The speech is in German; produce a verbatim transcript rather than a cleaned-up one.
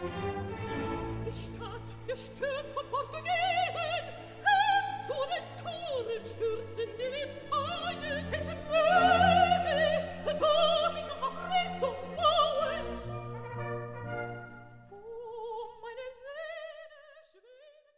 Die Stadt gestürmt von Portugiesen, und zu den Toren stürzen die Limpanen. Es